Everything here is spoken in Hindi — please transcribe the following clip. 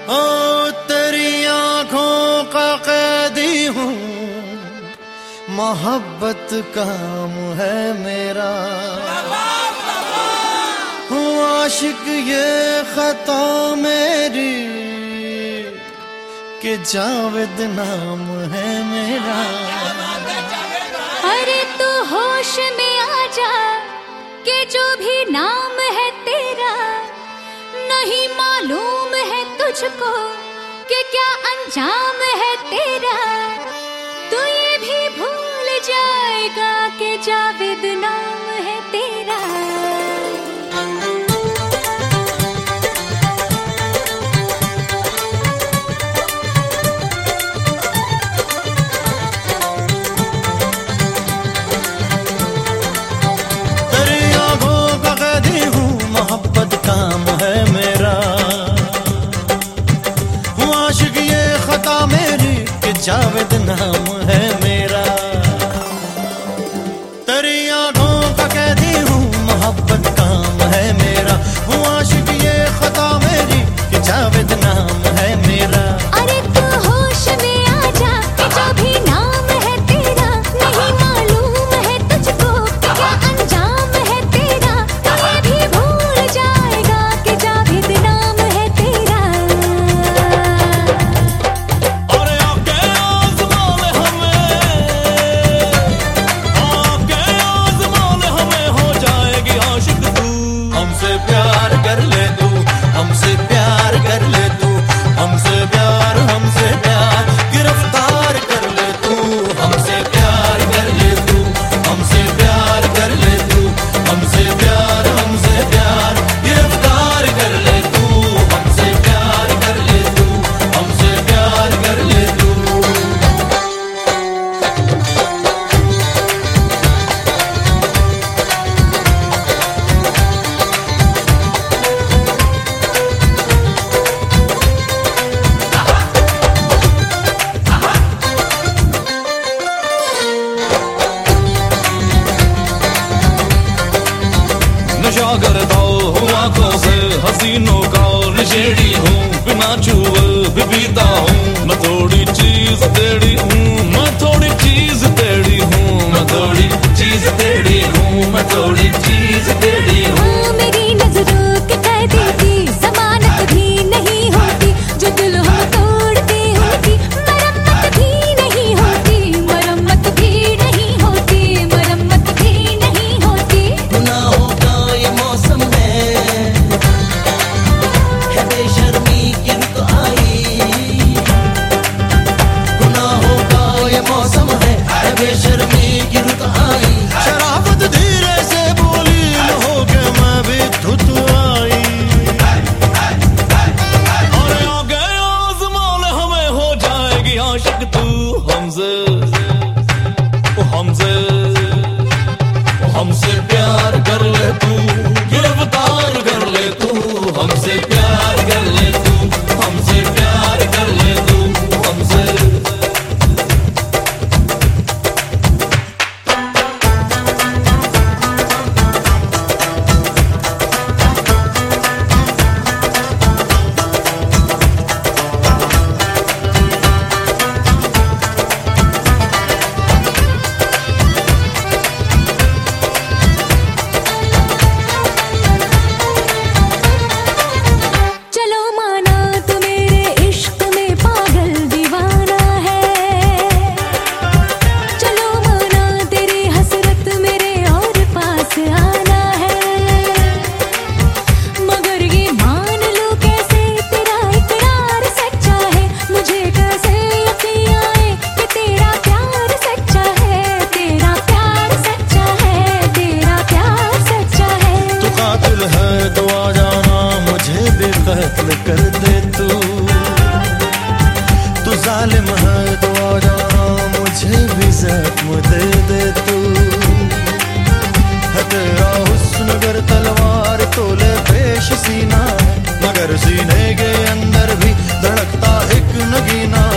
ओ तेरी आंखों का कैदी हूँ, मोहब्बत काम है मेरा। हूँ आशिक ये खता मेरी कि जावेद नाम है मेरा। अरे तू होश में आ जा कि जो भी नाम है तेरा, नहीं मालूम है तुझको कि क्या अंजाम है तेरा। तू ये भी भूल जाएगा कि जावेद नाम है तेरा। काम है मेरा। हूँ आशिक ये खता मेरी कि जावेद नाम है मेरा। तेरी आंखों का कैदी हूँ, मोहब्बत काम है मेरा। हूँ आशिक ये खता मेरी कि जावेद नाम है मेरा। अरे तू होश में आ जा कि जो भी नाम है तेरा, नहीं मालूम है तुझको कि क्या अंजाम है तेरा। तू ये भी भूल जाएगा कि जावेद नाम है तेरा। और आके आज़मा ले हमें हो जाएगी आशिक तू। हमसे प्यार कर ले तू, हमसे प्यार कर ले तू, हमसे प्यार गिरफ्तार कर ले तू। हमसे प्यार कर ले तू, हमसे प्यार कर ले तू, हमसे प्यार गिरफ्तार कर ले तू। हमसे प्यार कर ले तू, हमसे प्यार कर ले तू। नशा करता हूँ आंखों से हसीनों का नशेड़ी हूँ। बिना छुए भी पीता हूँ, मैं थोड़ी चीज तेरी हूँ, मैं थोड़ी चीज तेरी हूँ, मैं थोड़ी चीज तेरी हूँ, मैं थोड़ी चीज तेरी हूँ। मेरी नजरों के कैदी की जमानत भी नहीं होती, जो दिल हम तोड़ते होती मरम्मत भी नहीं होती, मरम्मत भी नहीं होती, मरम्मत भी नहीं होती। गुनाहों का ये मौसम है बेशर्मी की रुत आई। गुनाहों का ये मौसम है बेशर्मी की रुत आई। शराफत धीरे से बोली न हो के मैं भी धुत आई। और आगे आज़मा ले हमें हो जाएगी आशिक तू। हमसे प्यार कर ले तू, गिरफ्तार कर ले तू। हमसे प्यार कर ले तू, हमसे प्यार कर ले तू, हमसे। चलो माना तू मेरे इश्क में पागल दीवाना है, चलो माना तेरी हसरत मेरे और पास आना है। मगर ये मान लो कैसे तेरा इकरार सच्चा है, मुझे कैसे यकीन आए कि तेरा प्यार सच्चा है, तेरा प्यार सच्चा है, तेरा प्यार सच्चा है। तू कातिल है तो आ जाना, मुझे भी कत्ल कर दे तू। तू जालिम है तो आ जाना, मुझे भी जख्म दे तू। है तेरा हुस्न अगर तलवार तो ले पेश सीना, मगर सीने के अंदर भी धड़कता एक नगीना।